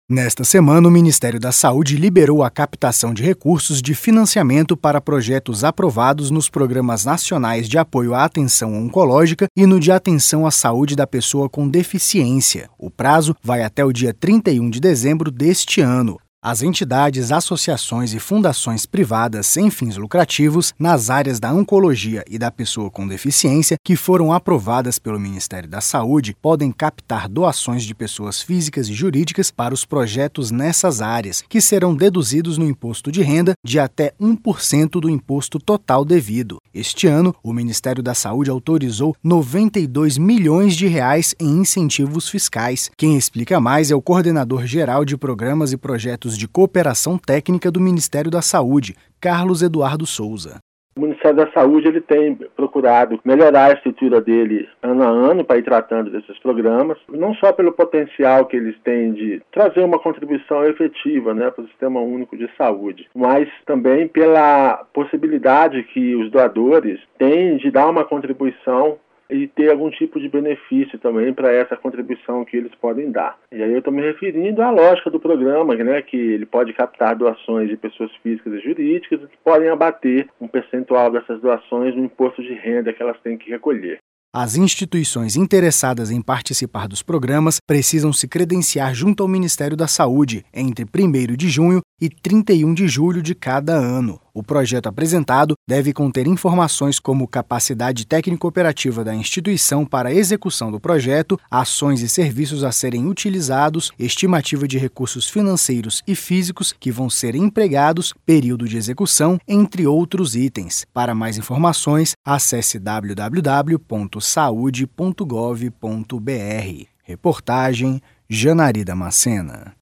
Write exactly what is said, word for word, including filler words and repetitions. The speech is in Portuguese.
Nesta semana, o Ministério da Saúde liberou a captação de recursos de financiamento para projetos aprovados nos Programas Nacionais de Apoio à Atenção Oncológica e no de Atenção à Saúde da Pessoa com Deficiência. O prazo vai até o dia trinta e um de dezembro deste ano. As entidades, associações e fundações privadas sem fins lucrativos nas áreas da oncologia e da pessoa com deficiência que foram aprovadas pelo Ministério da Saúde podem captar doações de pessoas físicas e jurídicas para os projetos nessas áreas, que serão deduzidos no imposto de renda de até um por cento do imposto total devido. Este ano, o Ministério da Saúde autorizou noventa e dois milhões de reais em incentivos fiscais. Quem explica mais é o coordenador geral de programas e projetos de cooperação técnica do Ministério da Saúde, Carlos Eduardo Souza. O Ministério da Saúde ele tem procurado melhorar a estrutura dele ano a ano para ir tratando desses programas, não só pelo potencial que eles têm de trazer uma contribuição efetiva, né, para o Sistema Único de Saúde, mas também pela possibilidade que os doadores têm de dar uma contribuição e ter algum tipo de benefício também para essa contribuição que eles podem dar. E aí eu estou me referindo à lógica do programa, né, que ele pode captar doações de pessoas físicas e jurídicas que podem abater um percentual dessas doações no imposto de renda que elas têm que recolher. As instituições interessadas em participar dos programas precisam se credenciar junto ao Ministério da Saúde entre primeiro de junho e trinta e um de julho de cada ano. O projeto apresentado deve conter informações como capacidade técnico-operativa da instituição para a execução do projeto, ações e serviços a serem utilizados, estimativa de recursos financeiros e físicos que vão ser empregados, período de execução, entre outros itens. Para mais informações, acesse w w w ponto saude ponto gov ponto b r. Reportagem Janari Damascena.